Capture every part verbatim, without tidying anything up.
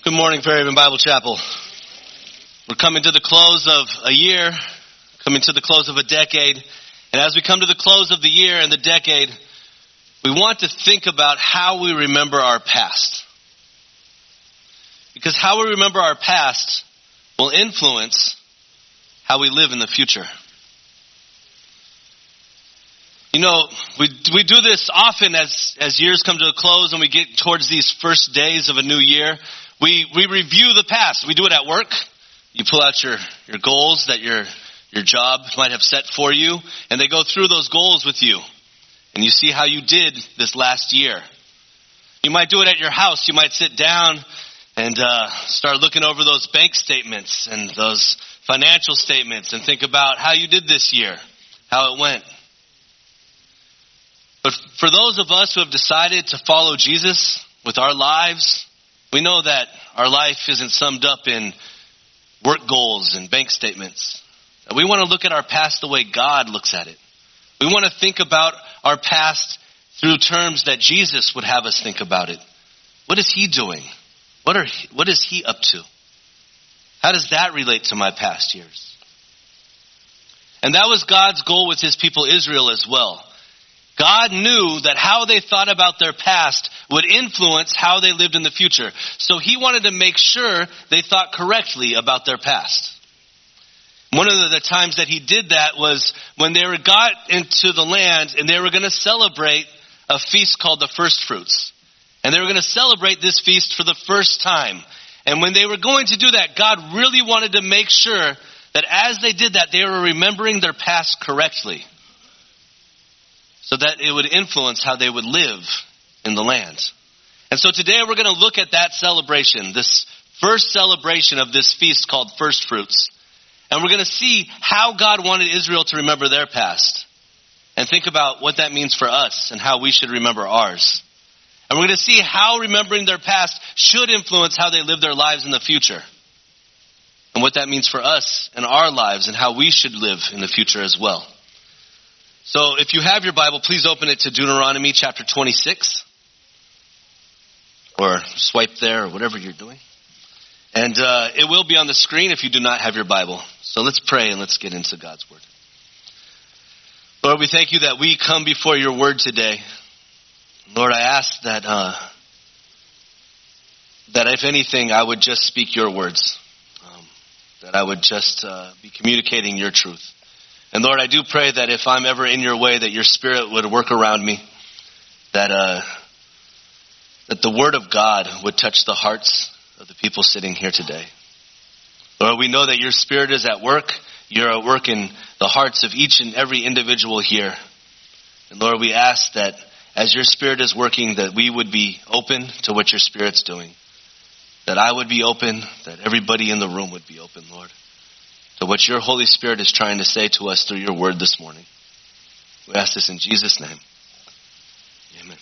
Good morning, Fairhaven Bible Chapel. We're coming to the close of a year, coming to the close of a decade. And as we come to the close of the year and the decade, we want to think about how we remember our past. Because how we remember our past will influence how we live in the future. You know, we we do this often as, as years come to a close and we get towards these first days of a new year. We we review the past. We do it at work. You pull out your, your goals that your your job might have set for you, and they go through those goals with you. And you see how you did this last year. You might do it at your house. You might sit down and uh, start looking over those bank statements and those financial statements and think about how you did this year, how it went. But for those of us who have decided to follow Jesus with our lives, we know that our life isn't summed up in work goals and bank statements. We want to look at our past the way God looks at it. We want to think about our past through terms that Jesus would have us think about it. What is he doing? What are what is he up to? How does that relate to my past years? And that was God's goal with his people Israel as well. God knew that how they thought about their past would influence how they lived in the future. So he wanted to make sure they thought correctly about their past. One of the times that he did that was when they were got into the land and they were going to celebrate a feast called the First Fruits. And they were going to celebrate this feast for the first time. And when they were going to do that, God really wanted to make sure that as they did that, they were remembering their past correctly, so that it would influence how they would live in the land. And so today we're going to look at that celebration, this first celebration of this feast called First Fruits. And we're going to see how God wanted Israel to remember their past and think about what that means for us and how we should remember ours. And we're going to see how remembering their past should influence how they live their lives in the future and what that means for us and our lives and how we should live in the future as well. So if you have your Bible, please open it to Deuteronomy chapter twenty-six. Or swipe there or whatever you're doing. And uh, it will be on the screen if you do not have your Bible. So let's pray and let's get into God's Word. Lord, we thank you that we come before your Word today. Lord, I ask that, uh, that if anything, I would just speak your words. Um, that I would just uh, be communicating your truth. And Lord, I do pray that if I'm ever in your way, that your Spirit would work around me, that uh, that the Word of God would touch the hearts of the people sitting here today. Lord, we know that your Spirit is at work. You're at work in the hearts of each and every individual here. And Lord, we ask that as your Spirit is working, that we would be open to what your Spirit's doing. That I would be open, that everybody in the room would be open, Lord, to what your Holy Spirit is trying to say to us through your word this morning. We ask this in Jesus' name. Amen.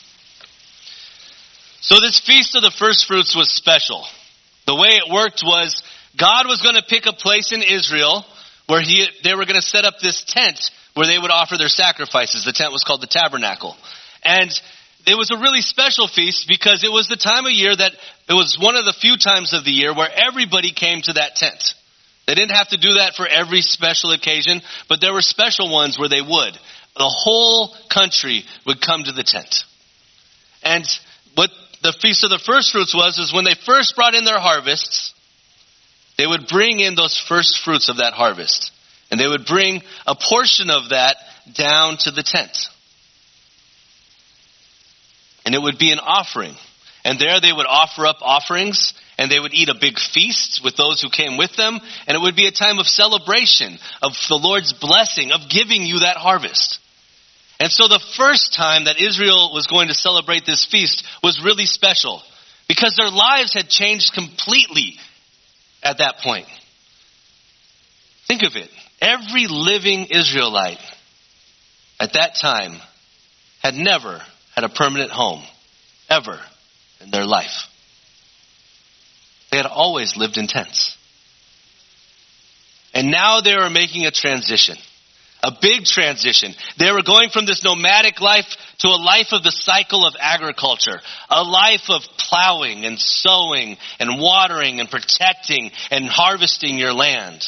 So this Feast of the First Fruits was special. The way it worked was God was going to pick a place in Israel where he, they were going to set up this tent where they would offer their sacrifices. The tent was called the Tabernacle. And it was a really special feast because it was the time of year that it was one of the few times of the year where everybody came to that tent. They didn't have to do that for every special occasion, but there were special ones where they would. The whole country would come to the tent. And what the Feast of the First Fruits was, is when they first brought in their harvests, they would bring in those first fruits of that harvest. And they would bring a portion of that down to the tent. And it would be an offering. And there they would offer up offerings, and they would eat a big feast with those who came with them. And it would be a time of celebration, of the Lord's blessing, of giving you that harvest. And so the first time that Israel was going to celebrate this feast was really special, because their lives had changed completely at that point. Think of it. Every living Israelite at that time had never had a permanent home, ever in their life. They had always lived in tents. And now they were making a transition. A big transition. They were going from this nomadic life to a life of the cycle of agriculture. A life of plowing and sowing and watering and protecting and harvesting your land.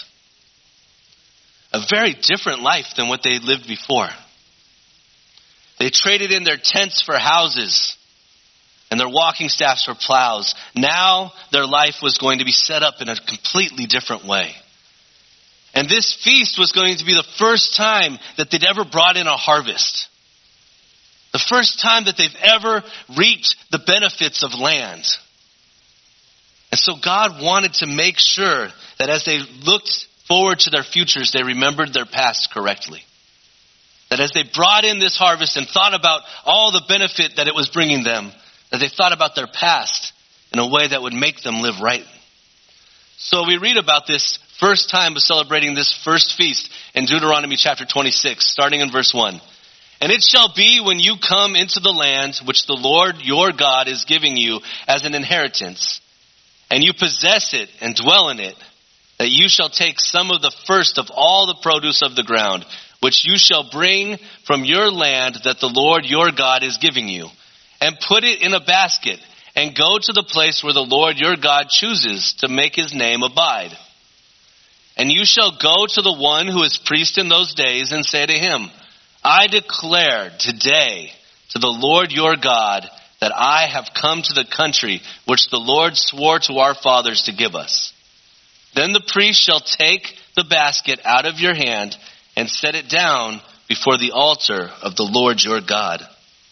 A very different life than what they lived before. They traded in their tents for houses and their walking staffs for plows. Now their life was going to be set up in a completely different way. And this feast was going to be the first time that they'd ever brought in a harvest. The first time that they've ever reaped the benefits of land. And so God wanted to make sure that as they looked forward to their futures, they remembered their past correctly. That as they brought in this harvest and thought about all the benefit that it was bringing them, that they thought about their past in a way that would make them live right. So we read about this first time of celebrating this first feast in Deuteronomy chapter twenty-six, starting in verse one. And it shall be when you come into the land which the Lord your God is giving you as an inheritance, and you possess it and dwell in it, that you shall take some of the first of all the produce of the ground, which you shall bring from your land that the Lord your God is giving you, and put it in a basket, and go to the place where the Lord your God chooses to make his name abide. And you shall go to the one who is priest in those days and say to him, I declare today to the Lord your God that I have come to the country which the Lord swore to our fathers to give us. Then the priest shall take the basket out of your hand and set it down before the altar of the Lord your God.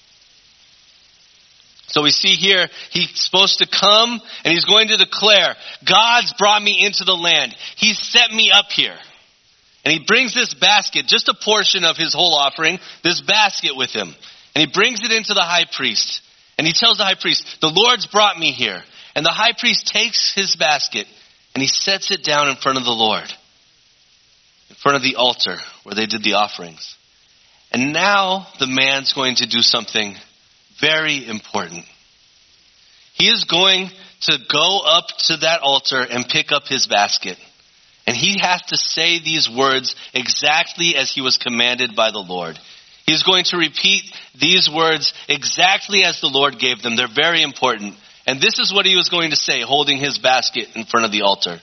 So we see here, he's supposed to come and he's going to declare, God's brought me into the land. He's set me up here. And he brings this basket, just a portion of his whole offering, this basket with him. And he brings it into the high priest. And he tells the high priest, the Lord's brought me here. And the high priest takes his basket and he sets it down in front of the Lord. In front of the altar where they did the offerings. And now the man's going to do something very important. He is going to go up to that altar and pick up his basket. And he has to say these words exactly as he was commanded by the Lord. He's going to repeat these words exactly as the Lord gave them. They're very important. And this is what he was going to say, holding his basket in front of the altar.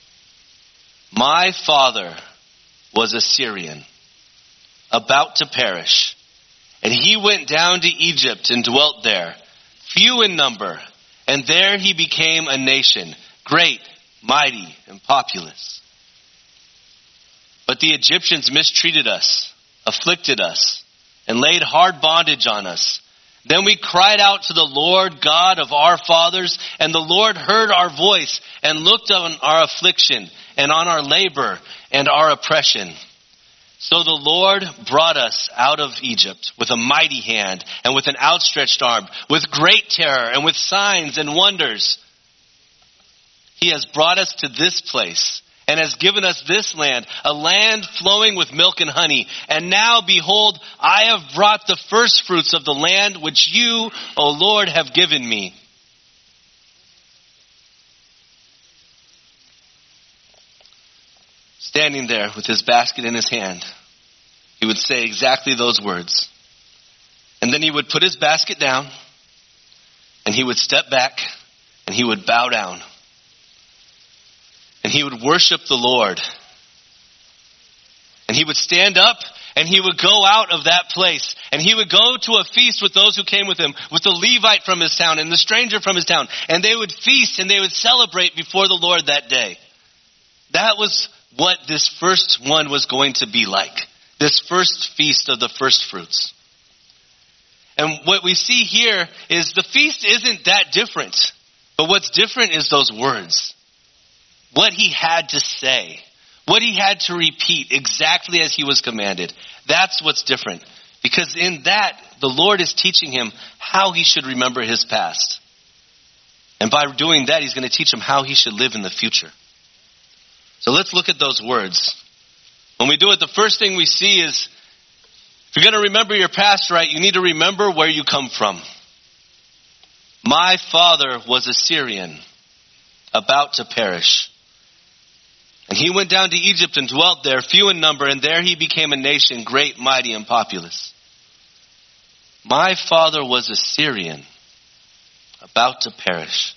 My father was a Syrian, about to perish. And he went down to Egypt and dwelt there, few in number. And there he became a nation, great, mighty, and populous. But the Egyptians mistreated us, afflicted us, and laid hard bondage on us. Then we cried out to the Lord God of our fathers, and the Lord heard our voice and looked on our affliction and on our labor and our oppression. So the Lord brought us out of Egypt with a mighty hand and with an outstretched arm, with great terror and with signs and wonders. He has brought us to this place and has given us this land, a land flowing with milk and honey. And now, behold, I have brought the first fruits of the land which you, O Lord, have given me. Standing there with his basket in his hand, he would say exactly those words. And then he would put his basket down, and he would step back, and he would bow down. And he would worship the Lord. And he would stand up, and he would go out of that place. And he would go to a feast with those who came with him, with the Levite from his town and the stranger from his town. And they would feast and they would celebrate before the Lord that day. That was what this first one was going to be like. This first feast of the first fruits. And what we see here is the feast isn't that different. But what's different is those words. What he had to say. What he had to repeat exactly as he was commanded. That's what's different. Because in that, the Lord is teaching him how he should remember his past. And by doing that, he's going to teach him how he should live in the future. So let's look at those words. When we do it, the first thing we see is, if you're going to remember your past right, you need to remember where you come from. My father was a Syrian, about to perish. And he went down to Egypt and dwelt there, few in number, and there he became a nation, great, mighty, and populous. My father was a Syrian, about to perish.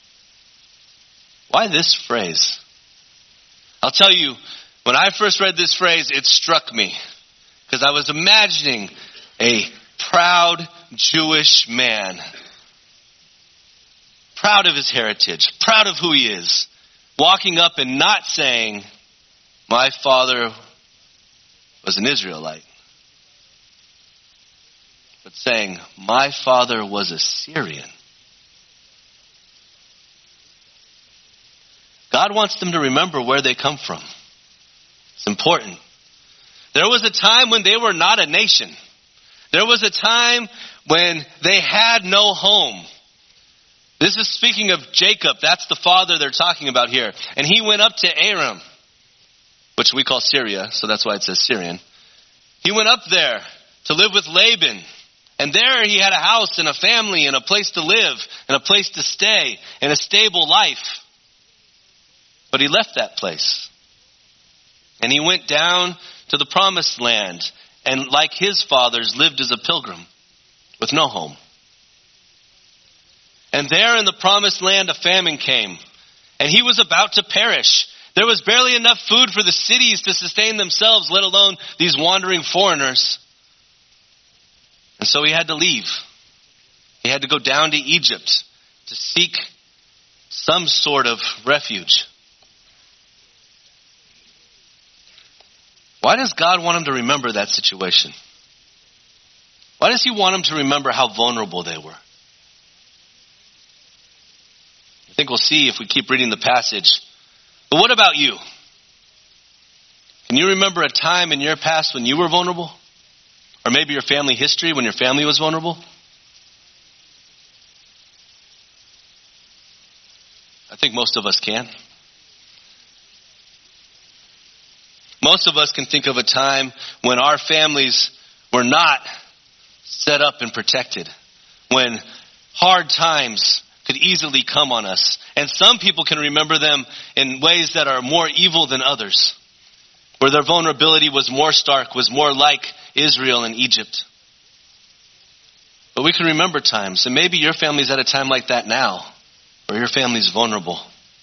Why this phrase? I'll tell you, when I first read this phrase, it struck me. Because I was imagining a proud Jewish man. Proud of his heritage. Proud of who he is. Walking up and not saying, my father was an Israelite. But saying, my father was a Syrian. God wants them to remember where they come from. It's important. There was a time when they were not a nation. There was a time when they had no home. This is speaking of Jacob. That's the father they're talking about here. And he went up to Aram, which we call Syria, so that's why it says Syrian. He went up there to live with Laban. And there he had a house and a family and a place to live and a place to stay and a stable life. But he left that place. And he went down to the promised land and, like his fathers, lived as a pilgrim with no home. And there in the promised land a famine came, and he was about to perish. There was barely enough food for the cities to sustain themselves, let alone these wandering foreigners. And so he had to leave. He had to go down to Egypt to seek some sort of refuge. Why does God want him to remember that situation? Why does he want him to remember how vulnerable they were? I think we'll see if we keep reading the passage. But what about you? Can you remember a time in your past when you were vulnerable? Or maybe your family history when your family was vulnerable? I think most of us can. Most of us can think of a time when our families were not set up and protected. When hard times could easily come on us. And some people can remember them in ways that are more evil than others. Where their vulnerability was more stark, was more like Israel and Egypt. But we can remember times, and maybe your family's at a time like that now, where your family's vulnerable.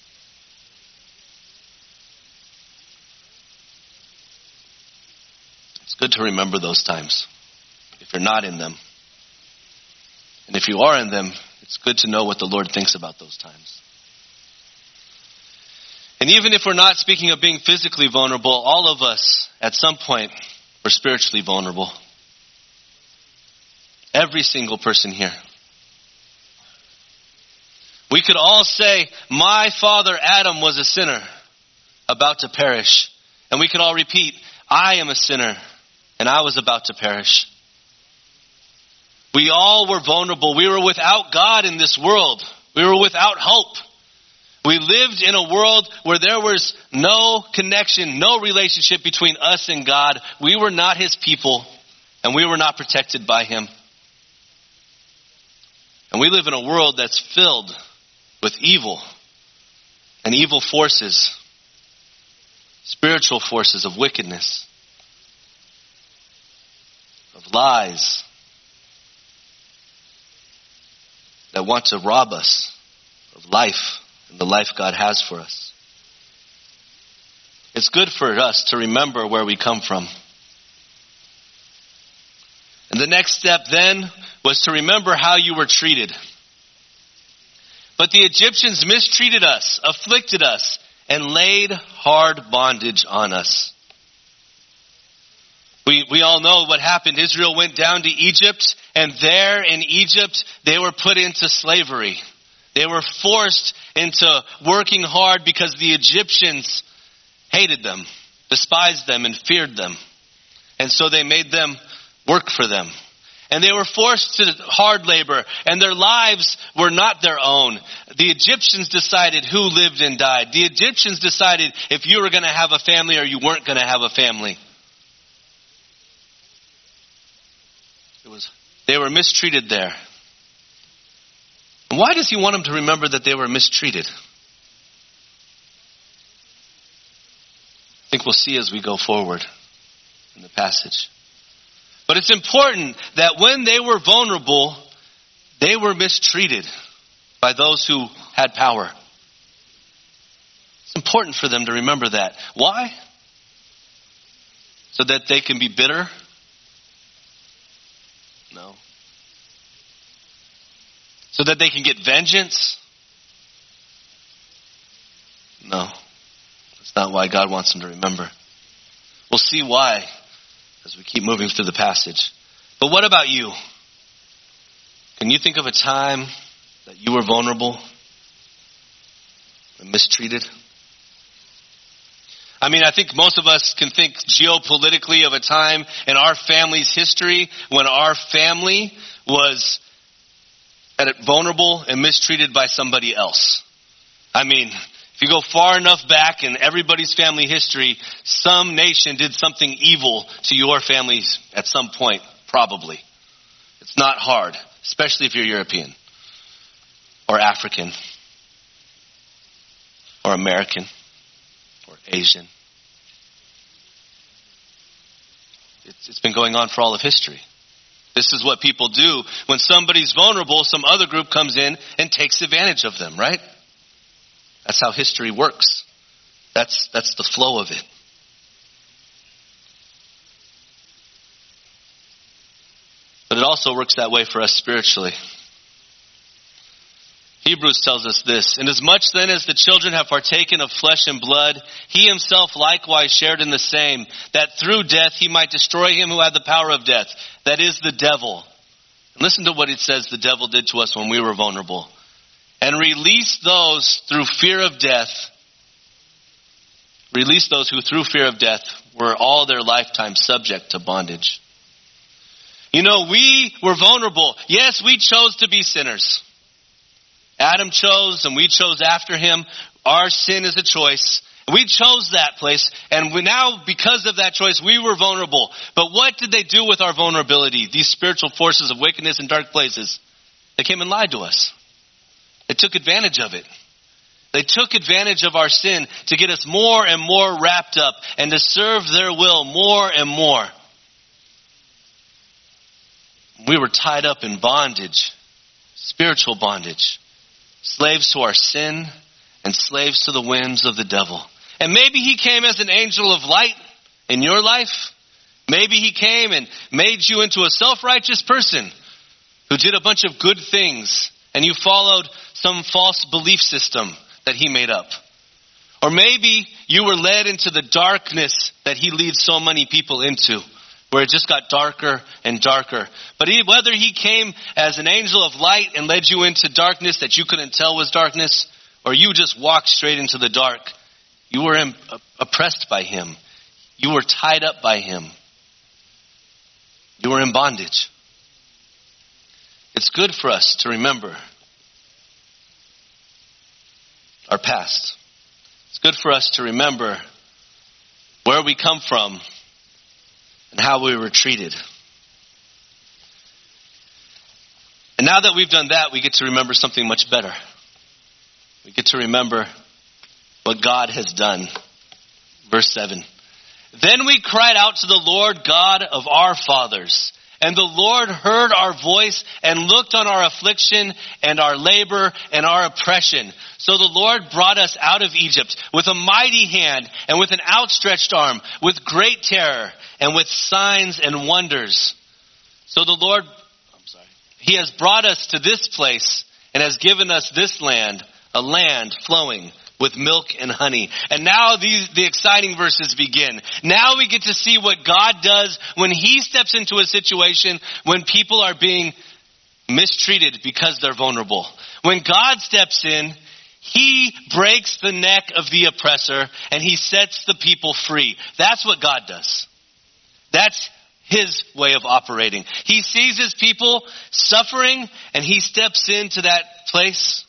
It's good to remember those times, if you're not in them. And if you are in them, it's good to know what the Lord thinks about those times. And even if we're not speaking of being physically vulnerable, all of us, at some point, were spiritually vulnerable. Every single person here. We could all say, my father Adam was a sinner, about to perish. And we could all repeat, I am a sinner, and I was about to perish. We all were vulnerable. We were without God in this world. We were without hope. We lived in a world where there was no connection, no relationship between us and God. We were not his people, and we were not protected by him. And we live in a world that's filled with evil and evil forces, spiritual forces of wickedness, of lies that want to rob us of life. The life God has for us. It's good for us to remember where we come from. And the next step then was to remember how you were treated. But the Egyptians mistreated us, afflicted us, and laid hard bondage on us. We, we all know what happened. Israel went down to Egypt, and there in Egypt, they were put into slavery. They were forced into working hard because the Egyptians hated them, despised them, and feared them. And so they made them work for them. And they were forced to hard labor, and their lives were not their own. The Egyptians decided who lived and died. The Egyptians decided if you were going to have a family or you weren't going to have a family. It was, they were mistreated there. Why does he want them to remember that they were mistreated? think we'll see as we go forward in the passage. But it's important that when they were vulnerable, they were mistreated by those who had power. It's important for them to remember that. Why? So that they can be bitter? No. So that they can get vengeance? No. That's not why God wants them to remember. We'll see why as we keep moving through the passage. But what about you? Can you think of a time that you were vulnerable and mistreated? I mean, I think most of us can think geopolitically of a time in our family's history when our family was at it vulnerable and mistreated by somebody else. I mean, if you go far enough back in everybody's family history, some nation did something evil to your families at some point, probably. It's not hard, especially if you're European or African or American or Asian. It's, it's been going on for all of history. This is what people do when somebody's vulnerable, some other group comes in and takes advantage of them, right? That's how history works. That's, that's the flow of it. But it also works that way for us spiritually. Hebrews tells us this, "Inasmuch then as the children have partaken of flesh and blood, he himself likewise shared in the same, that through death he might destroy him who had the power of death, that is the devil." And listen to what it says the devil did to us when we were vulnerable. "And release those through fear of death, release those who through fear of death were all their lifetime subject to bondage." You know, we were vulnerable. Yes, we chose to be sinners. Adam chose and we chose after him. Our sin is a choice. We chose that place, and we now, because of that choice, we were vulnerable. But what did they do with our vulnerability? These spiritual forces of wickedness in dark places. They came and lied to us. They took advantage of it. They took advantage of our sin to get us more and more wrapped up and to serve their will more and more. We were tied up in bondage, spiritual bondage, slaves to our sin and slaves to the whims of the devil. And maybe he came as an angel of light in your life. Maybe he came and made you into a self-righteous person who did a bunch of good things, and you followed some false belief system that he made up. Or maybe you were led into the darkness that he leads so many people into, where it just got darker and darker. But he, whether he came as an angel of light and led you into darkness that you couldn't tell was darkness, or you just walked straight into the dark, you were in, uh, oppressed by him. You were tied up by him. You were in bondage. It's good for us to remember our past. It's good for us to remember where we come from and how we were treated. And now that we've done that, we get to remember something much better. We get to remember what God has done. Verse seven. "Then we cried out to the Lord God of our fathers, and the Lord heard our voice and looked on our affliction and our labor and our oppression. So the Lord brought us out of Egypt with a mighty hand and with an outstretched arm, with great terror and with signs and wonders. So the Lord, I'm sorry, he has brought us to this place and has given us this land, a land flowing with milk and honey." And now these, the exciting verses begin. Now we get to see what God does when he steps into a situation when people are being mistreated because they're vulnerable. When God steps in, he breaks the neck of the oppressor and he sets the people free. That's what God does. That's his way of operating. He sees his people suffering and he steps into that place.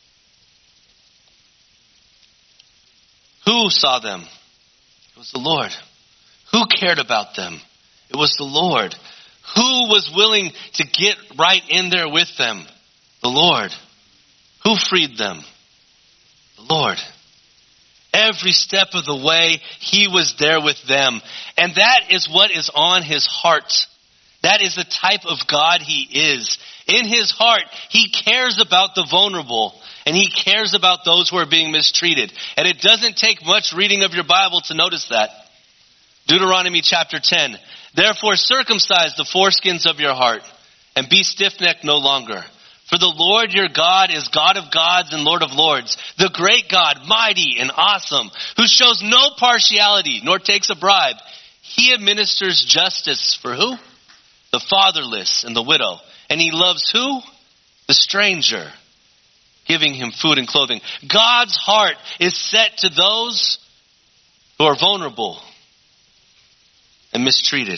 Who saw them? It was the Lord. Who cared about them? It was the Lord. Who was willing to get right in there with them? The Lord. Who freed them? The Lord. every step of the way, he was there with them. And that is what is on his heart. That is the type of God he is. In his heart, he cares about the vulnerable, and he cares about those who are being mistreated. And it doesn't take much reading of your Bible to notice that. Deuteronomy chapter ten. Therefore circumcise the foreskins of your heart, and be stiff-necked no longer. For the Lord your God is God of gods and Lord of lords, the great God, mighty and awesome, who shows no partiality nor takes a bribe. He administers justice for who? The fatherless and the widow. And he loves who? The stranger, giving him food and clothing. God's heart is set to those who are vulnerable and mistreated.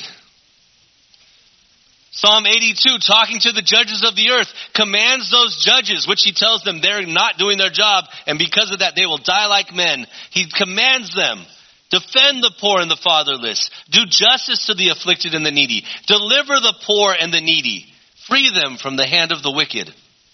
Psalm eighty-two, talking to the judges of the earth, commands those judges, which he tells them they're not doing their job, and because of that they will die like men. He commands them, defend the poor and the fatherless, do justice to the afflicted and the needy, deliver the poor and the needy, free them from the hand of the wicked.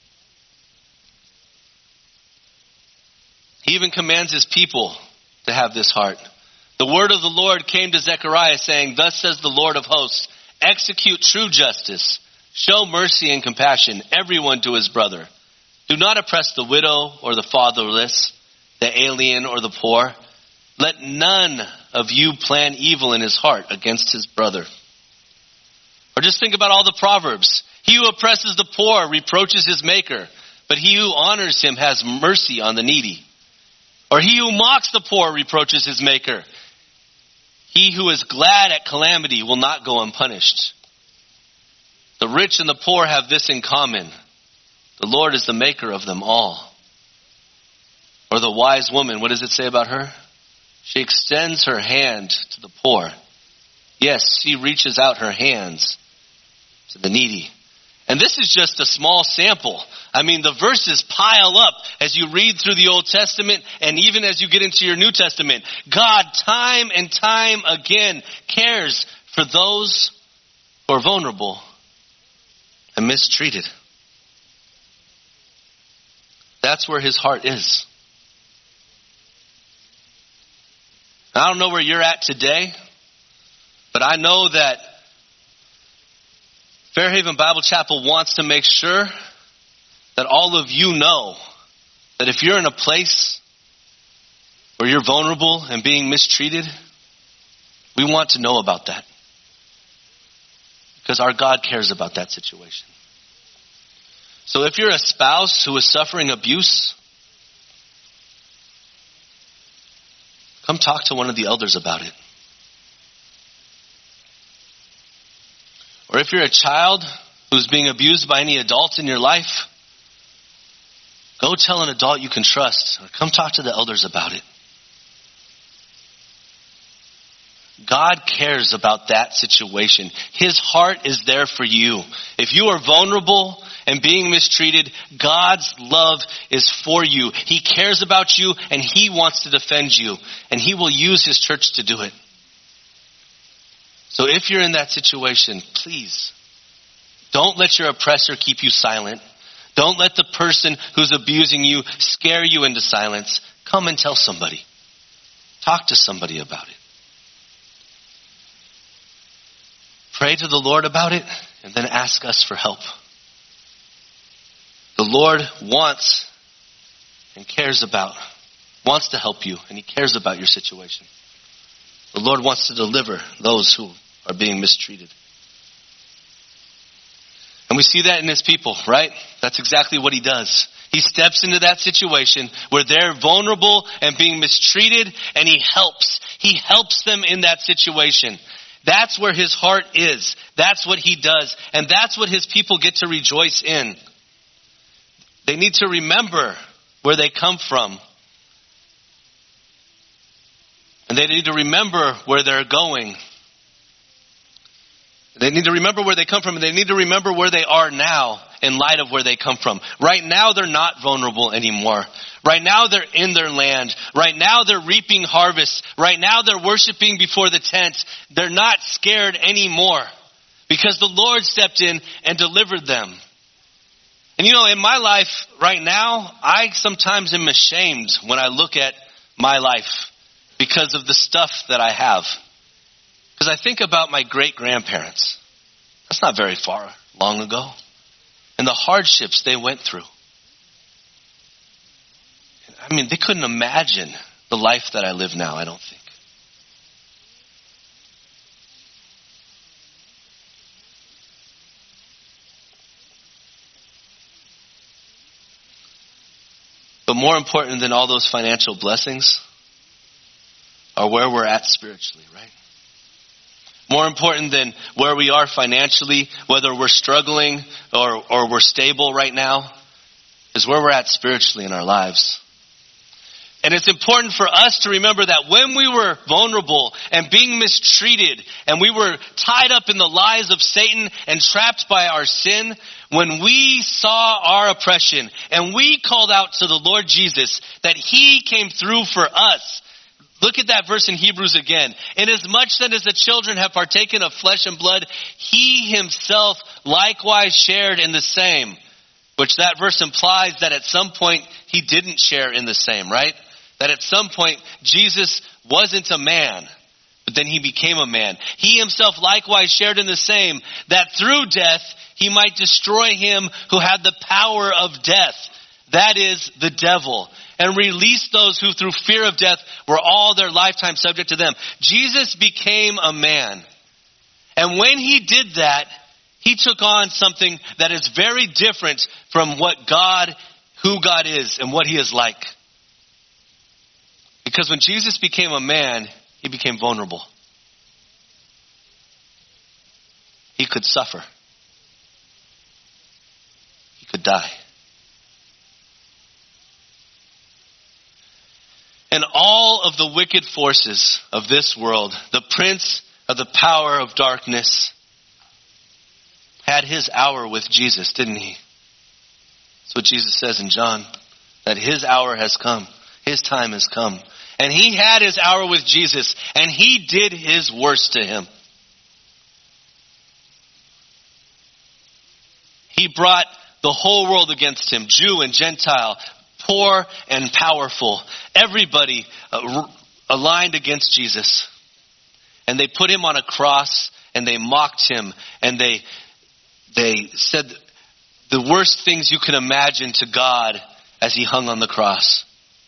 He even commands his people to have this heart. The word of the Lord came to Zechariah saying, thus says the Lord of hosts, execute true justice, show mercy and compassion, everyone to his brother. Do not oppress the widow or the fatherless, the alien or the poor. Let none of you plan evil in his heart against his brother. Or just think about all the Proverbs. He who oppresses the poor reproaches his maker, but he who honors him has mercy on the needy. Or he who mocks the poor reproaches his maker. He who is glad at calamity will not go unpunished. The rich and the poor have this in common. The Lord is the maker of them all. Or the wise woman, what does it say about her? She extends her hand to the poor. Yes, she reaches out her hands to the needy. And this is just a small sample. I mean, the verses pile up as you read through the Old Testament and even as you get into your New Testament. God, time and time again, cares for those who are vulnerable and mistreated. That's where his heart is. I don't know where you're at today, but I know that Fairhaven Bible Chapel wants to make sure that all of you know that if you're in a place where you're vulnerable and being mistreated, we want to know about that. Because our God cares about that situation. So if you're a spouse who is suffering abuse, come talk to one of the elders about it. Or if you're a child who's being abused by any adult in your life, go tell an adult you can trust. Or come talk to the elders about it. God cares about that situation. His heart is there for you. If you are vulnerable and being mistreated, God's love is for you. He cares about you and he wants to defend you. And he will use his church to do it. So if you're in that situation, please, don't let your oppressor keep you silent. Don't let the person who's abusing you scare you into silence. Come and tell somebody. Talk to somebody about it. Pray to the Lord about it and then ask us for help. The Lord wants and cares about, wants to help you, and he cares about your situation. The Lord wants to deliver those who are being mistreated. And we see that in his people, right? That's exactly what he does. He steps into that situation where they're vulnerable and being mistreated, and he helps. He helps them in that situation. That's where his heart is. That's what he does. And that's what his people get to rejoice in. They need to remember where they come from. And they need to remember where they're going. They need to remember where they come from, and they need to remember where they are now in light of where they come from. Right now, they're not vulnerable anymore. Right now, they're in their land. Right now, they're reaping harvests. Right now, they're worshiping before the tent. They're not scared anymore because the Lord stepped in and delivered them. And you know, in my life right now, I sometimes am ashamed when I look at my life because of the stuff that I have. Because I think about my great-grandparents. That's not very far long ago. And the hardships they went through. I mean, they couldn't imagine the life that I live now, I don't think. But more important than all those financial blessings are where we're at spiritually, right? More important than where we are financially, whether we're struggling or, or we're stable right now, is where we're at spiritually in our lives. And it's important for us to remember that when we were vulnerable and being mistreated and we were tied up in the lies of Satan and trapped by our sin, when we saw our oppression and we called out to the Lord Jesus that he came through for us. Look at that verse in Hebrews again. Inasmuch that as the children have partaken of flesh and blood, he himself likewise shared in the same. Which that verse implies that at some point he didn't share in the same, right? That at some point Jesus wasn't a man, but then he became a man. He himself likewise shared in the same, that through death he might destroy him who had the power of death, that is, the devil, and release those who through fear of death were all their lifetime subject to them. Jesus became a man. And when he did that, he took on something that is very different from what God, who God is and what he is like. Because when Jesus became a man, he became vulnerable. He could suffer. He could die. And all of the wicked forces of this world, the prince of the power of darkness, had his hour with Jesus, didn't he? That's what Jesus says in John, that his hour has come. His time has come. And he had his hour with Jesus, and he did his worst to him. He brought the whole world against him, Jew and Gentile, poor and powerful. Everybody uh, aligned against Jesus. And they put him on a cross, and they mocked him, and they they said the worst things you can imagine to God as he hung on the cross.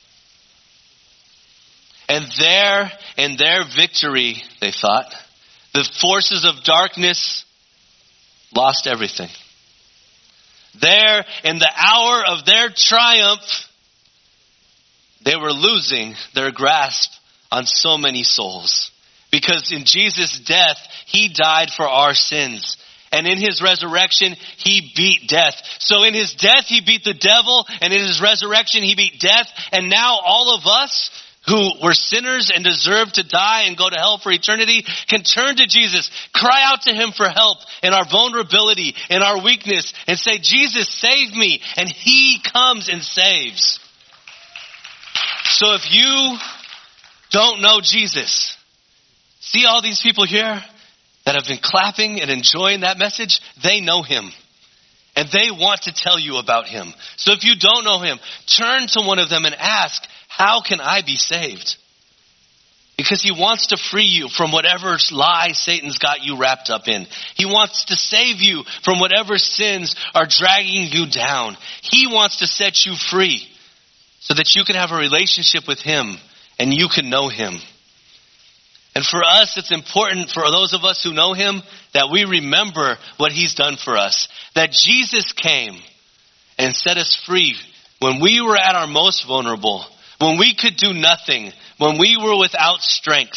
And there, in their victory, they thought, the forces of darkness lost everything. There, in the hour of their triumph, they were losing their grasp on so many souls. Because in Jesus' death, he died for our sins. And in his resurrection, he beat death. So in his death, he beat the devil. And in his resurrection, he beat death. And now all of us who were sinners and deserved to die and go to hell for eternity can turn to Jesus, cry out to him for help in our vulnerability, in our weakness, and say, Jesus, save me. And he comes and saves. So if you don't know Jesus, see all these people here that have been clapping and enjoying that message? They know him. And they want to tell you about him. So if you don't know him, turn to one of them and ask, how can I be saved? Because he wants to free you from whatever lie Satan's got you wrapped up in. He wants to save you from whatever sins are dragging you down. He wants to set you free so that you can have a relationship with him and you can know him. And for us, it's important for those of us who know him that we remember what he's done for us. That Jesus came and set us free when we were at our most vulnerable, when we could do nothing, when we were without strength.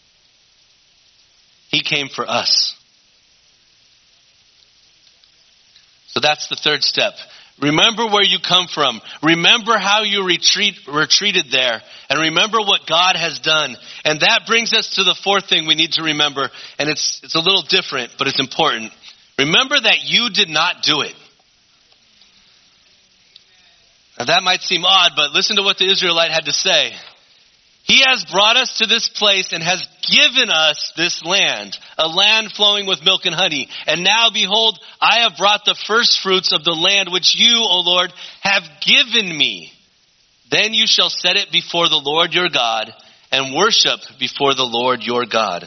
He came for us. So that's the third step. Remember where you come from. Remember how you retreat, retreated there. And remember what God has done. And that brings us to the fourth thing we need to remember. And it's, it's a little different, but it's important. Remember that you did not do it. Now that might seem odd, but listen to what the Israelite had to say. He has brought us to this place and has given us this land, a land flowing with milk and honey. And now, behold, I have brought the first fruits of the land which you, O Lord, have given me. Then you shall set it before the Lord your God, and worship before the Lord your God.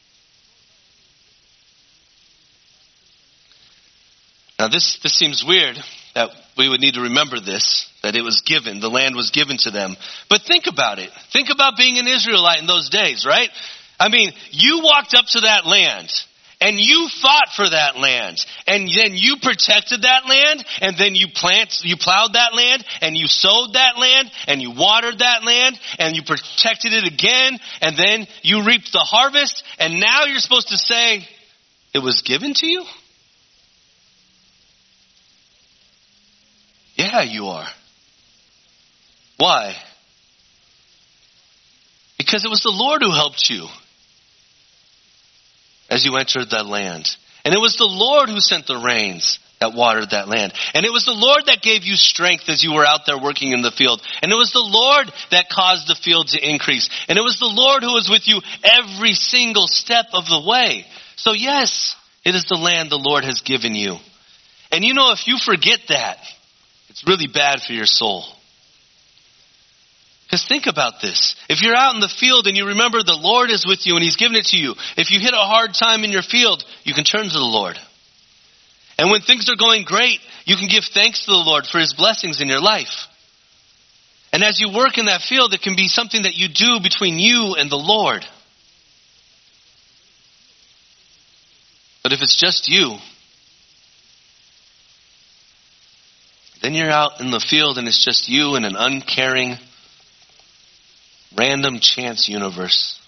Now this, this seems weird that we would need to remember this, that it was given, the land was given to them. But think about it. Think about being an Israelite in those days, right? I mean, you walked up to that land, and you fought for that land, and then you protected that land, and then you plant, you plowed that land, and you sowed that land, and you watered that land, and you protected it again, and then you reaped the harvest, and now you're supposed to say, it was given to you? Yeah, you are. Why? Because it was the Lord who helped you as you entered that land. And it was the Lord who sent the rains that watered that land. And it was the Lord that gave you strength as you were out there working in the field. And it was the Lord that caused the field to increase. And it was the Lord who was with you every single step of the way. So yes, it is the land the Lord has given you. And you know, if you forget that, it's really bad for your soul. Because think about this. If you're out in the field and you remember the Lord is with you and He's given it to you, if you hit a hard time in your field, you can turn to the Lord. And when things are going great, you can give thanks to the Lord for His blessings in your life. And as you work in that field, it can be something that you do between you and the Lord. But if it's just you, then you're out in the field and it's just you in an uncaring, random chance universe.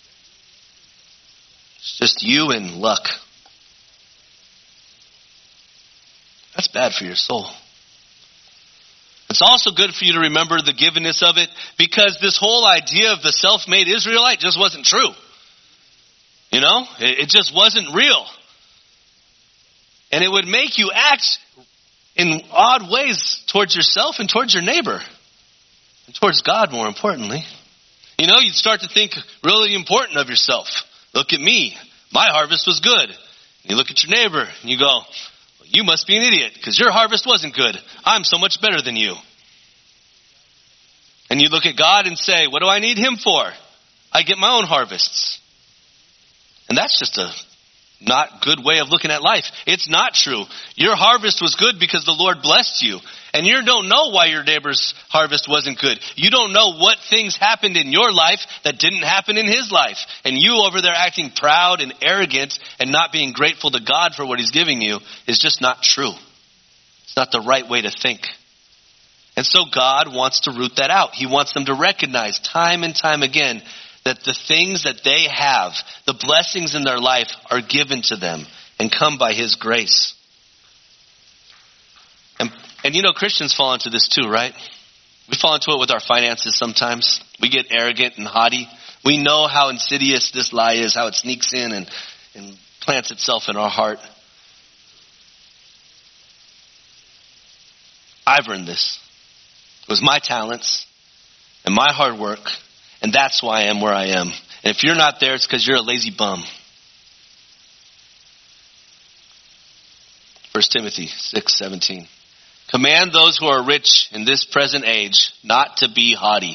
It's just you and luck. That's bad for your soul. It's also good for you to remember the givenness of it, because this whole idea of the self-made Israelite just wasn't true. You know, it just wasn't real. And it would make you act in odd ways towards yourself and towards your neighbor. And towards God, more importantly. You know, you'd start to think really important of yourself. Look at me. My harvest was good. You look at your neighbor and you go, well, you must be an idiot because your harvest wasn't good. I'm so much better than you. And you look at God and say, what do I need Him for? I get my own harvests. And that's just a not good way of looking at life. It's not true. Your harvest was good because the Lord blessed you. And you don't know why your neighbor's harvest wasn't good. You don't know what things happened in your life that didn't happen in his life. And you over there acting proud and arrogant and not being grateful to God for what He's giving you is just not true. It's not the right way to think. And so God wants to root that out. He wants them to recognize time and time again that the things that they have, the blessings in their life, are given to them and come by His grace. And, and you know, Christians fall into this too, right? We fall into it with our finances sometimes. We get arrogant and haughty. We know how insidious this lie is, how it sneaks in and, and plants itself in our heart. I've earned this. It was my talents and my hard work. And that's why I am where I am. And if you're not there, it's because you're a lazy bum. First Timothy six seventeen. Command those who are rich in this present age not to be haughty.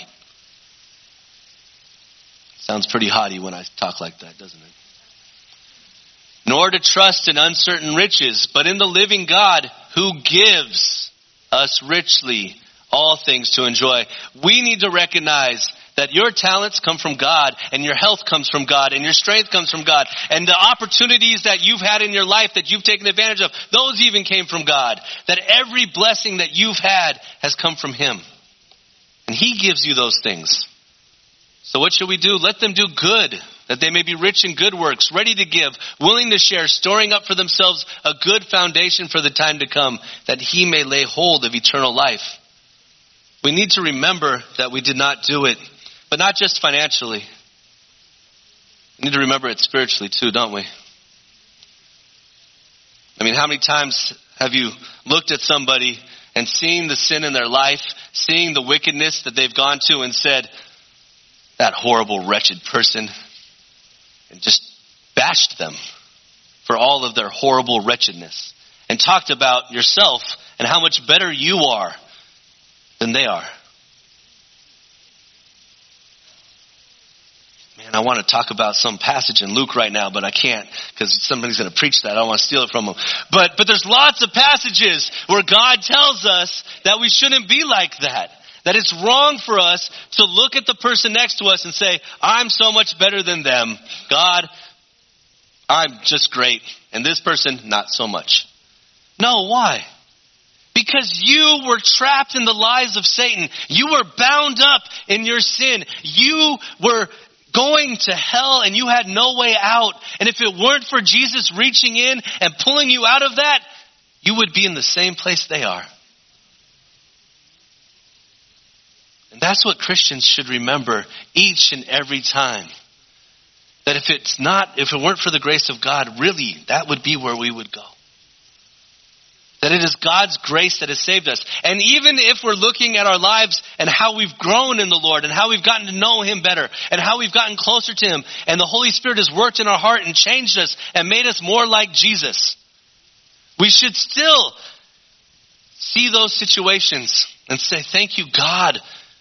Sounds pretty haughty when I talk like that, doesn't it? Nor to trust in uncertain riches, but in the living God who gives us richly all things to enjoy. We need to recognize that your talents come from God, and your health comes from God, and your strength comes from God. And the opportunities that you've had in your life that you've taken advantage of, those even came from God. That every blessing that you've had has come from Him. And He gives you those things. So what should we do? Let them do good, that they may be rich in good works, ready to give, willing to share, storing up for themselves a good foundation for the time to come, that He may lay hold of eternal life. We need to remember that we did not do it. But not just financially. We need to remember it spiritually too, don't we? I mean, how many times have you looked at somebody and seen the sin in their life, seeing the wickedness that they've gone to and said, that horrible, wretched person, and just bashed them for all of their horrible wretchedness, and talked about yourself and how much better you are than they are? And I want to talk about some passage in Luke right now, but I can't because somebody's going to preach that. I don't want to steal it from them. But, but there's lots of passages where God tells us that we shouldn't be like that. That it's wrong for us to look at the person next to us and say, I'm so much better than them. God, I'm just great. And this person, not so much. No, why? Because you were trapped in the lies of Satan. You were bound up in your sin. You were going to hell and you had no way out. And if it weren't for Jesus reaching in and pulling you out of that, you would be in the same place they are. And that's what Christians should remember each and every time. That if it's not, if it weren't for the grace of God, really, that would be where we would go. That it is God's grace that has saved us. And even if we're looking at our lives and how we've grown in the Lord and how we've gotten to know Him better and how we've gotten closer to Him and the Holy Spirit has worked in our heart and changed us and made us more like Jesus, we should still see those situations and say, thank you, God,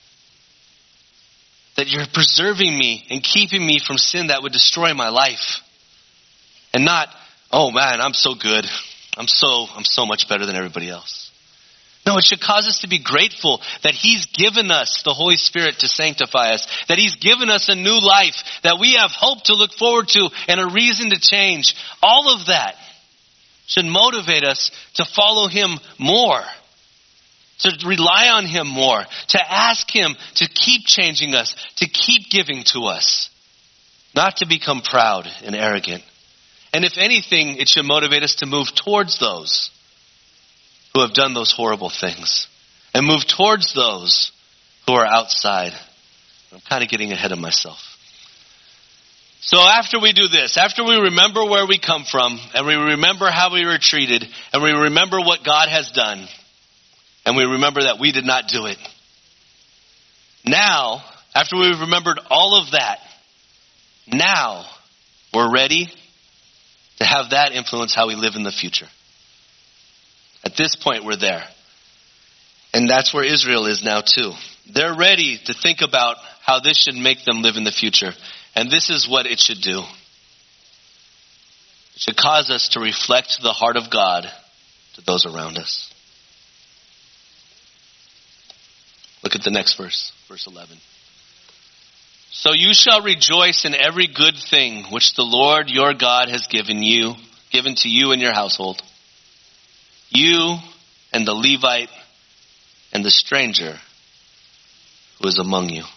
that you're preserving me and keeping me from sin that would destroy my life. And not, oh man, I'm so good. I'm so, I'm so much better than everybody else. No, it should cause us to be grateful that He's given us the Holy Spirit to sanctify us, that He's given us a new life, that we have hope to look forward to and a reason to change. All of that should motivate us to follow Him more, to rely on Him more, to ask Him to keep changing us, to keep giving to us, not to become proud and arrogant. And if anything, it should motivate us to move towards those who have done those horrible things and move towards those who are outside. I'm kind of getting ahead of myself. So after we do this, after we remember where we come from and we remember how we were treated and we remember what God has done and we remember that we did not do it. Now, after we've remembered all of that, now we're ready to have that influence how we live in the future. At this point, we're there. And that's where Israel is now too. They're ready to think about how this should make them live in the future. And this is what it should do. It should cause us to reflect the heart of God to those around us. Look at the next verse, verse eleven. So you shall rejoice in every good thing which the Lord your God has given you, given to you and your household. You and the Levite and the stranger who is among you.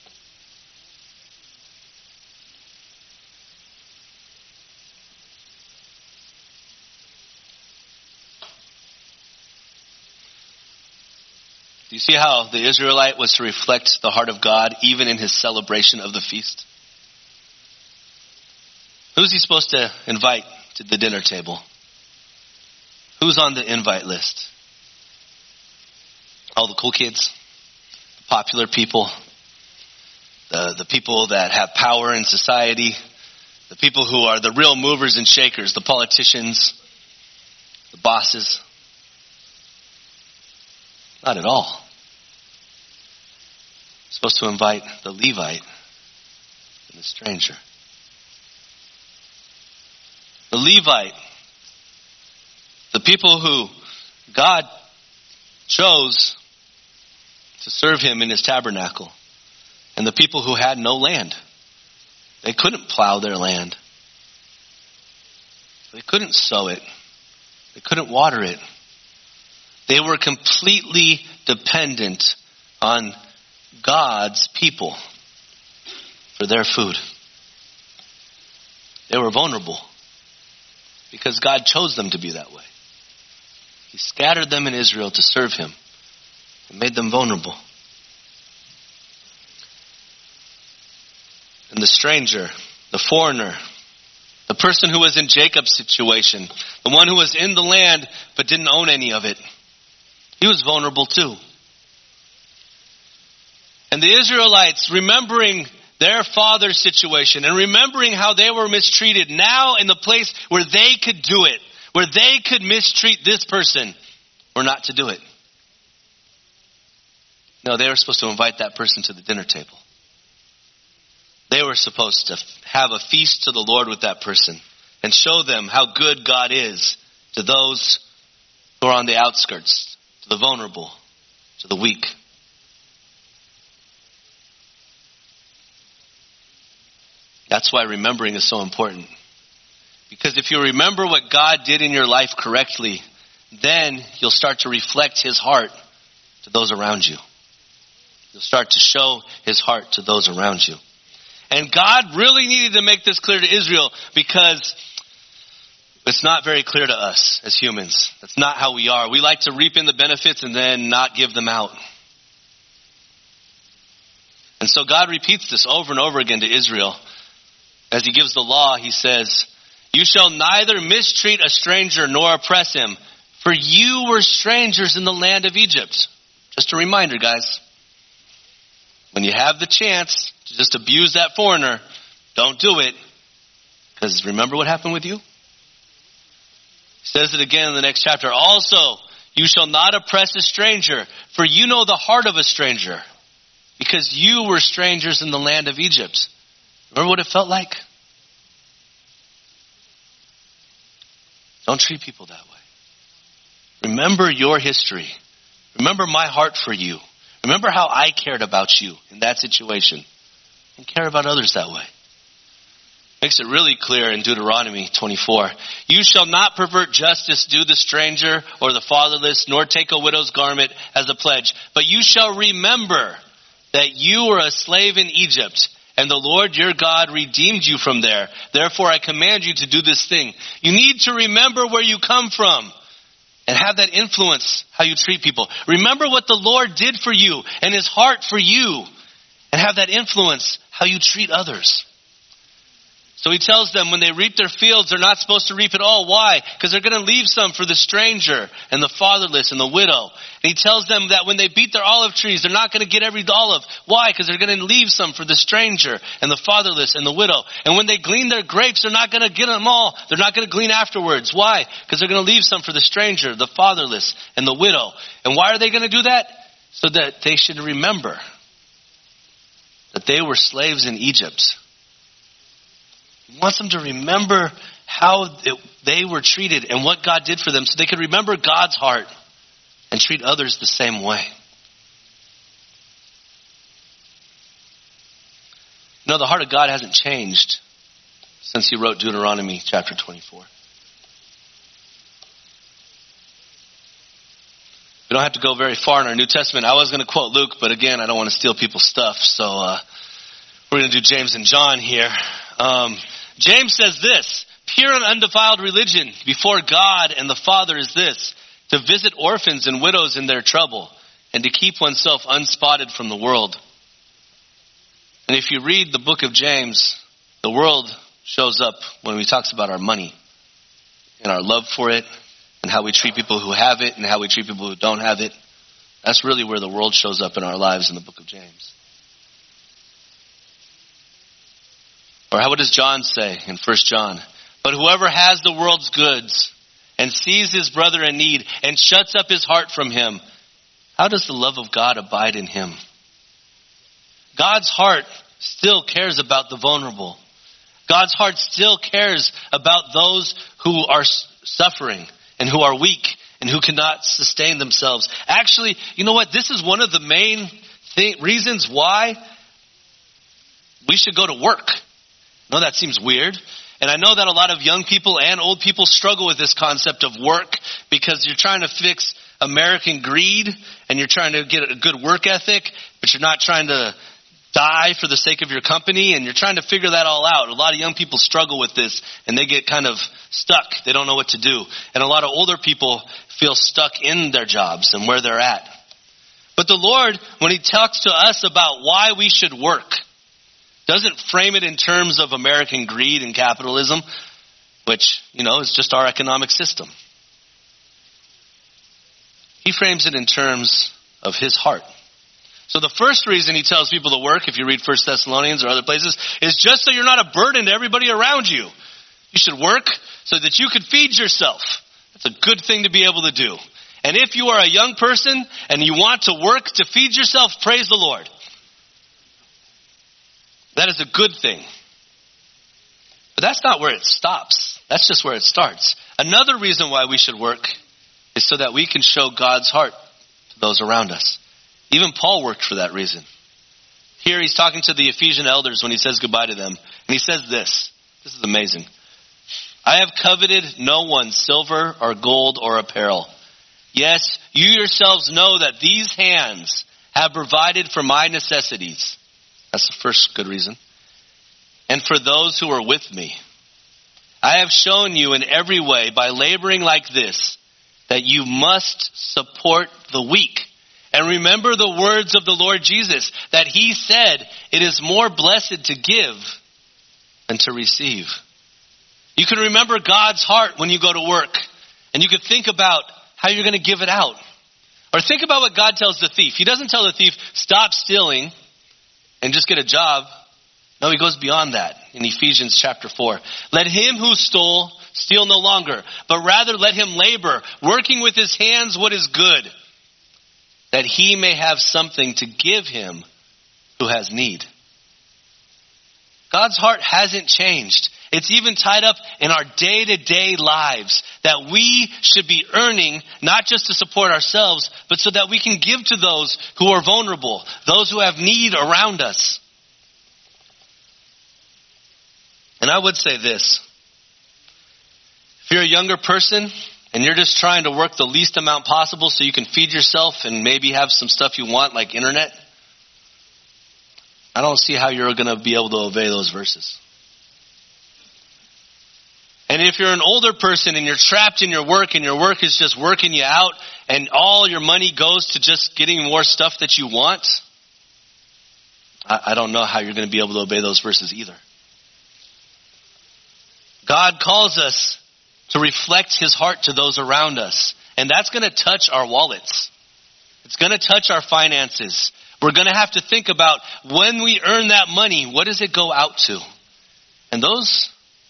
Do you see how the Israelite was to reflect the heart of God even in his celebration of the feast? Who's he supposed to invite to the dinner table? Who's on the invite list? All the cool kids, the popular people, the, the people that have power in society, the people who are the real movers and shakers, the politicians, the bosses. Not at all. You're supposed to invite the Levite and the stranger. The Levite, the people who God chose to serve Him in His tabernacle, and the people who had no land. They couldn't plow their land. They couldn't sow it. They couldn't water it. They were completely dependent on God's people for their food. They were vulnerable because God chose them to be that way. He scattered them in Israel to serve Him and made them vulnerable. And the stranger, the foreigner, the person who was in Jacob's situation, the one who was in the land but didn't own any of it, he was vulnerable too. And the Israelites, remembering their father's situation and remembering how they were mistreated, now in the place where they could do it, where they could mistreat this person, were not to do it. No, they were supposed to invite that person to the dinner table. They were supposed to have a feast to the Lord with that person and show them how good God is to those who are on the outskirts, to the vulnerable, to the weak. That's why remembering is so important. Because if you remember what God did in your life correctly, then you'll start to reflect his heart to those around you. You'll start to show his heart to those around you. And God really needed to make this clear to Israel because it's not very clear to us as humans. That's not how we are. We like to reap in the benefits and then not give them out. And so God repeats this over and over again to Israel. As he gives the law, he says, "You shall neither mistreat a stranger nor oppress him, for you were strangers in the land of Egypt." Just a reminder, guys. When you have the chance to just abuse that foreigner, don't do it. Because remember what happened with you? He says it again in the next chapter. "Also, you shall not oppress a stranger, for you know the heart of a stranger, because you were strangers in the land of Egypt." Remember what it felt like? Don't treat people that way. Remember your history. Remember my heart for you. Remember how I cared about you in that situation. And care about others that way. Makes it really clear in Deuteronomy twenty-four. "You shall not pervert justice due the stranger or the fatherless, nor take a widow's garment as a pledge. But you shall remember that you were a slave in Egypt, and the Lord your God redeemed you from there. Therefore I command you to do this thing." You need to remember where you come from and have that influence how you treat people. Remember what the Lord did for you and his heart for you, and have that influence how you treat others. So he tells them when they reap their fields, they're not supposed to reap it all. Why? Because they're going to leave some for the stranger and the fatherless and the widow. And he tells them that when they beat their olive trees, they're not going to get every olive. Why? Because they're going to leave some for the stranger and the fatherless and the widow. And when they glean their grapes, they're not going to get them all. They're not going to glean afterwards. Why? Because they're going to leave some for the stranger, the fatherless, and the widow. And why are they going to do that? So that they should remember that they were slaves in Egypt. He wants them to remember how it, they were treated and what God did for them so they could remember God's heart and treat others the same way. No, the heart of God hasn't changed since he wrote Deuteronomy chapter twenty-four. We don't have to go very far in our New Testament. I was going to quote Luke, but again, I don't want to steal people's stuff. So uh, we're going to do James and John here. Um, James says this: "Pure and undefiled religion before God and the Father is this, to visit orphans and widows in their trouble, and to keep oneself unspotted from the world." And if you read the book of James, the world shows up when he talks about our money and our love for it and how we treat people who have it and how we treat people who don't have it. That's really where the world shows up in our lives in the book of James. Or how what does John say in First John? "But whoever has the world's goods and sees his brother in need and shuts up his heart from him, how does the love of God abide in him?" God's heart still cares about the vulnerable. God's heart still cares about those who are suffering and who are weak and who cannot sustain themselves. Actually, you know what? This is one of the main th- reasons why we should go to work. I know that seems weird. And I know that a lot of young people and old people struggle with this concept of work because you're trying to fix American greed and you're trying to get a good work ethic, but you're not trying to die for the sake of your company, and you're trying to figure that all out. A lot of young people struggle with this and they get kind of stuck. They don't know what to do. And a lot of older people feel stuck in their jobs and where they're at. But the Lord, when he talks to us about why we should work, doesn't frame it in terms of American greed and capitalism, which, you know, is just our economic system. He frames it in terms of his heart. So the first reason he tells people to work, if you read First Thessalonians or other places, is just so you're not a burden to everybody around you. You should work so that you can feed yourself. That's a good thing to be able to do. And if you are a young person and you want to work to feed yourself, praise the Lord. That is a good thing. But that's not where it stops. That's just where it starts. Another reason why we should work is so that we can show God's heart to those around us. Even Paul worked for that reason. Here he's talking to the Ephesian elders when he says goodbye to them. And he says this. This is amazing. I have coveted no one's silver or gold or apparel. Yes, you yourselves know that these hands have provided for my necessities. That's the first good reason. And for those who are with me. I have shown you in every way by laboring like this that you must support the weak. And remember the words of the Lord Jesus, that he said, it is more blessed to give than to receive. You can remember God's heart when you go to work. And you can think about how you're going to give it out. Or think about what God tells the thief. He doesn't tell the thief, stop stealing and just get a job. No, he goes beyond that in Ephesians chapter four. Let him who stole steal no longer, but rather let him labor, working with his hands what is good, that he may have something to give him who has need. God's heart hasn't changed. It's even tied up in our day-to-day lives that we should be earning, not just to support ourselves, but so that we can give to those who are vulnerable, those who have need around us. And I would say this. If you're a younger person and you're just trying to work the least amount possible so you can feed yourself and maybe have some stuff you want like internet, I don't see how you're going to be able to obey those verses. And if you're an older person and you're trapped in your work and your work is just working you out and all your money goes to just getting more stuff that you want, I, I don't know how you're going to be able to obey those verses either. God calls us to reflect his heart to those around us. And that's going to touch our wallets. It's going to touch our finances. We're going to have to think about when we earn that money, what does it go out to? And those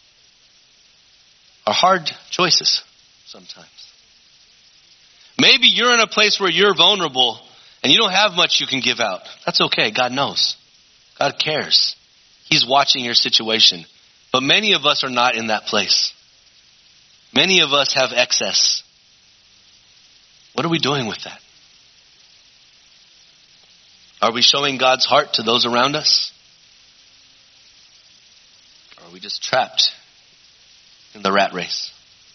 are hard choices sometimes. Maybe you're in a place where you're vulnerable and you don't have much you can give out. That's okay. God knows. God cares. He's watching your situation. But many of us are not in that place. Many of us have excess. What are we doing with that? Are we showing God's heart to those around us? Or are we just trapped in the rat race?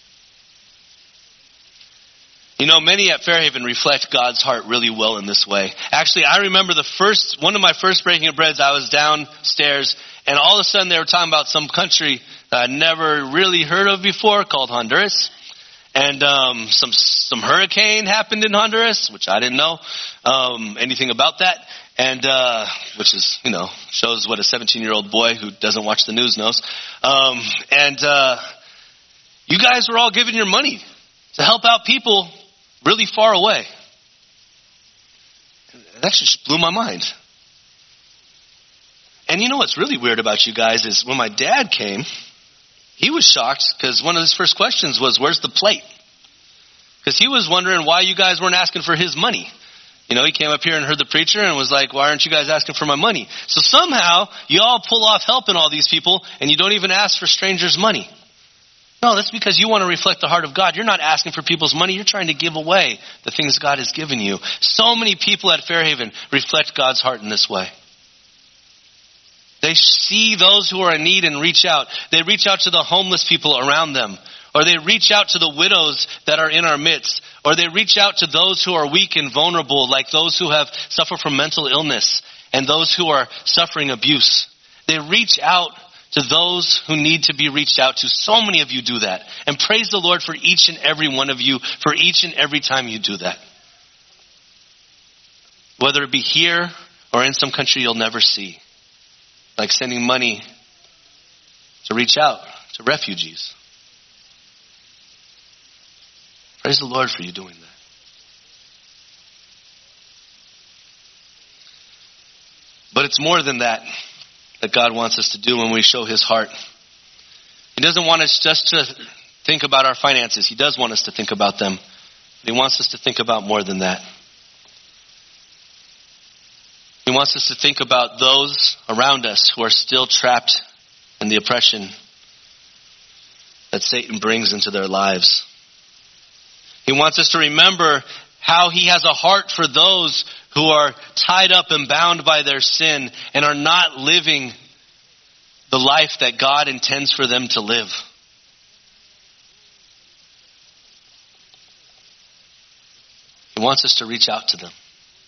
You know, many at Fairhaven reflect God's heart really well in this way. Actually, I remember the first, one of my first breaking of breads, I was downstairs, and all of a sudden they were talking about some country that I'd never really heard of before called Honduras. And um, some some hurricane happened in Honduras, which I didn't know um, anything about that. And uh, which is, you know, shows what a seventeen-year-old boy who doesn't watch the news knows. Um, and uh, you guys were all giving your money to help out people really far away. That just blew my mind. And you know what's really weird about you guys is when my dad came, he was shocked because one of his first questions was, where's the plate? Because he was wondering why you guys weren't asking for his money. You know, he came up here and heard the preacher and was like, why aren't you guys asking for my money? So somehow you all pull off helping all these people and you don't even ask for strangers' money. No, that's because you want to reflect the heart of God. You're not asking for people's money. You're trying to give away the things God has given you. So many people at Fairhaven reflect God's heart in this way. They see those who are in need and reach out. They reach out to the homeless people around them. Or they reach out to the widows that are in our midst. Or they reach out to those who are weak and vulnerable, like those who have suffered from mental illness and those who are suffering abuse. They reach out to those who need to be reached out to. So many of you do that. And praise the Lord for each and every one of you, for each and every time you do that. Whether it be here or in some country you'll never see. Like sending money to reach out to refugees. Praise the Lord for you doing that. But it's more than that that God wants us to do when we show his heart. He doesn't want us just to think about our finances. He does want us to think about them. But he wants us to think about more than that. He wants us to think about those around us who are still trapped in the oppression that Satan brings into their lives. He wants us to remember how he has a heart for those who are tied up and bound by their sin and are not living the life that God intends for them to live. He wants us to reach out to them.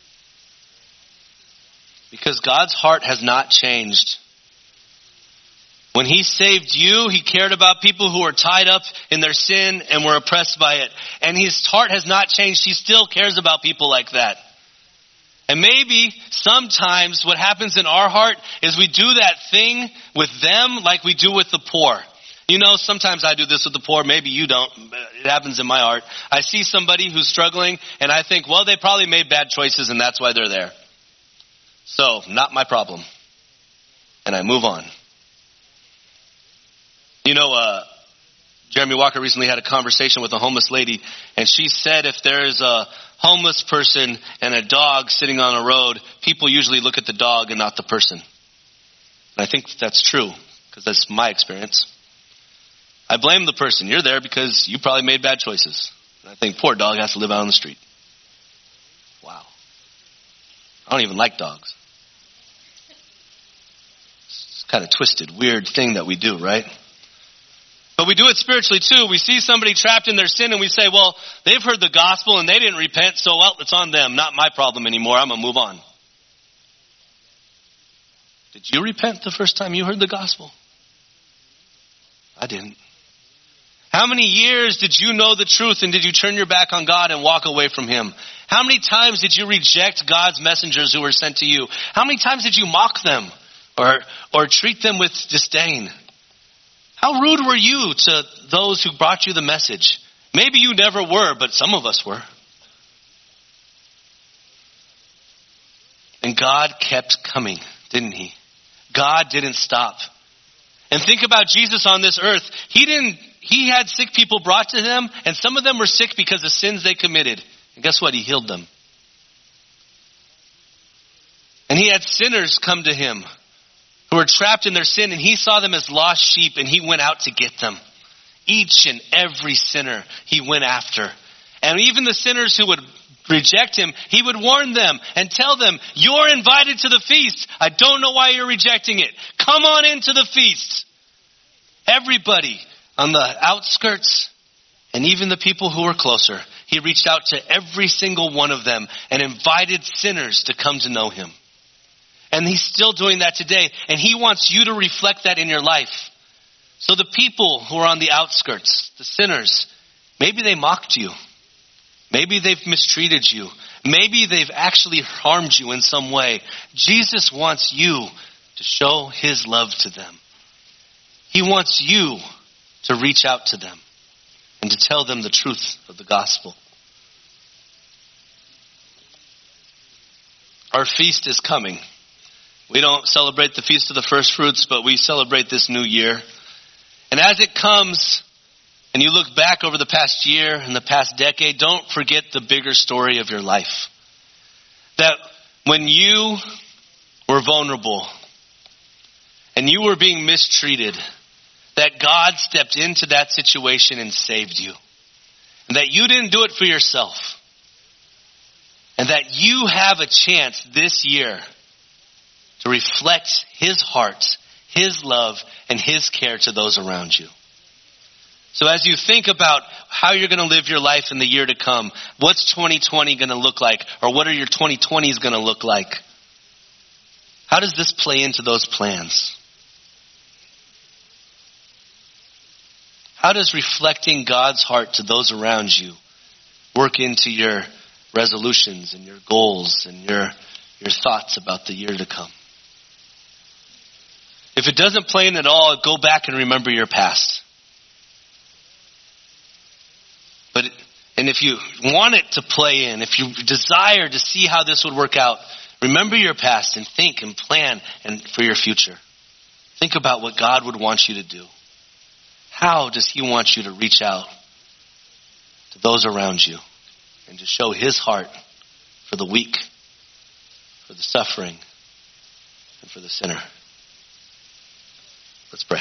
Because God's heart has not changed. When he saved you, he cared about people who were tied up in their sin and were oppressed by it. And his heart has not changed. He still cares about people like that. And maybe sometimes what happens in our heart is we do that thing with them like we do with the poor. You know, sometimes I do this with the poor. Maybe you don't. It happens in my heart. I see somebody who's struggling and I think, well, they probably made bad choices and that's why they're there. So, not my problem. And I move on. You know, uh, Jeremy Walker recently had a conversation with a homeless lady, and she said if there's a homeless person and a dog sitting on a road, people usually look at the dog and not the person. And I think that's true, because that's my experience. I blame the person. You're there because you probably made bad choices. And I think, poor dog has to live out on the street. Wow. I don't even like dogs. It's kind of twisted, weird thing that we do, right? But we do it spiritually too. We see somebody trapped in their sin and we say, well, they've heard the gospel and they didn't repent, so well, it's on them. Not my problem anymore. I'm going to move on. Did you repent the first time you heard the gospel? I didn't. How many years did you know the truth and did you turn your back on God and walk away from him? How many times did you reject God's messengers who were sent to you? How many times did you mock them or, or treat them with disdain? How rude were you to those who brought you the message? Maybe you never were, but some of us were. And God kept coming, didn't he? God didn't stop. And think about Jesus on this earth. He didn't, he had sick people brought to him, and some of them were sick because of sins they committed. And guess what? He healed them. And he had sinners come to him who were trapped in their sin, and he saw them as lost sheep, and he went out to get them. Each and every sinner he went after. And even the sinners who would reject him, he would warn them and tell them, you're invited to the feast. I don't know why you're rejecting it. Come on into the feast. Everybody on the outskirts and even the people who were closer, he reached out to every single one of them and invited sinners to come to know him. And he's still doing that today. And he wants you to reflect that in your life. So the people who are on the outskirts, the sinners, maybe they mocked you. Maybe they've mistreated you. Maybe they've actually harmed you in some way. Jesus wants you to show his love to them. He wants you to reach out to them and to tell them the truth of the gospel. Our feast is coming. We don't celebrate the Feast of the First Fruits, but we celebrate this new year. And as it comes, and you look back over the past year and the past decade, don't forget the bigger story of your life. That when you were vulnerable and you were being mistreated, that God stepped into that situation and saved you. And that you didn't do it for yourself. And that you have a chance this year to reflect his heart, his love, and his care to those around you. So as you think about how you're going to live your life in the year to come, what's twenty twenty going to look like? Or what are your twenty twenties going to look like? How does this play into those plans? How does reflecting God's heart to those around you work into your resolutions and your goals and your, your thoughts about the year to come? If it doesn't play in at all, go back and remember your past. But and if you want it to play in, if you desire to see how this would work out, remember your past and think and plan and for your future. Think about what God would want you to do. How does he want you to reach out to those around you and to show his heart for the weak, for the suffering, and for the sinner. Let's pray.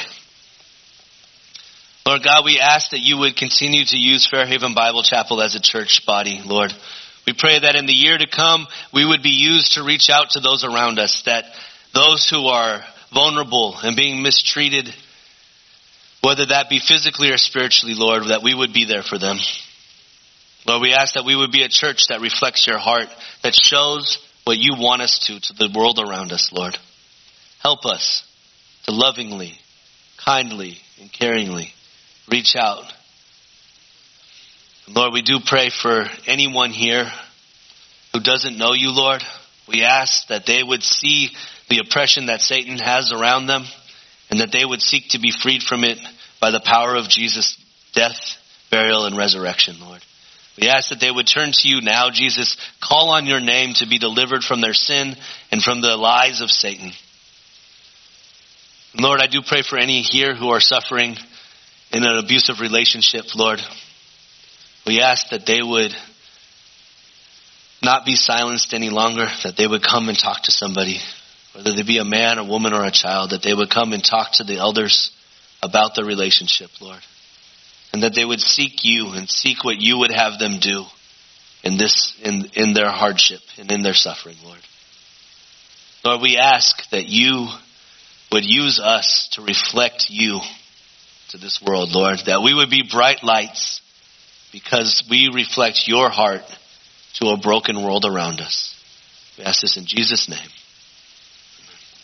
Lord God, we ask that you would continue to use Fairhaven Bible Chapel as a church body, Lord. We pray that in the year to come, we would be used to reach out to those around us, that those who are vulnerable and being mistreated, whether that be physically or spiritually, Lord, that we would be there for them. Lord, we ask that we would be a church that reflects your heart, that shows what you want us to, to the world around us, Lord. Help us to lovingly, kindly, and caringly reach out. Lord, we do pray for anyone here who doesn't know you, Lord. We ask that they would see the oppression that Satan has around them, and that they would seek to be freed from it by the power of Jesus' death, burial, and resurrection, Lord. We ask that they would turn to you now, Jesus, call on your name to be delivered from their sin and from the lies of Satan. Lord, I do pray for any here who are suffering in an abusive relationship, Lord. We ask that they would not be silenced any longer, that they would come and talk to somebody, whether they be a man, a woman, or a child, that they would come and talk to the elders about the relationship, Lord. And that they would seek you and seek what you would have them do in this, in, in their hardship and in their suffering, Lord. Lord, we ask that you would use us to reflect you to this world, Lord. That we would be bright lights because we reflect your heart to a broken world around us. We ask this in Jesus' name.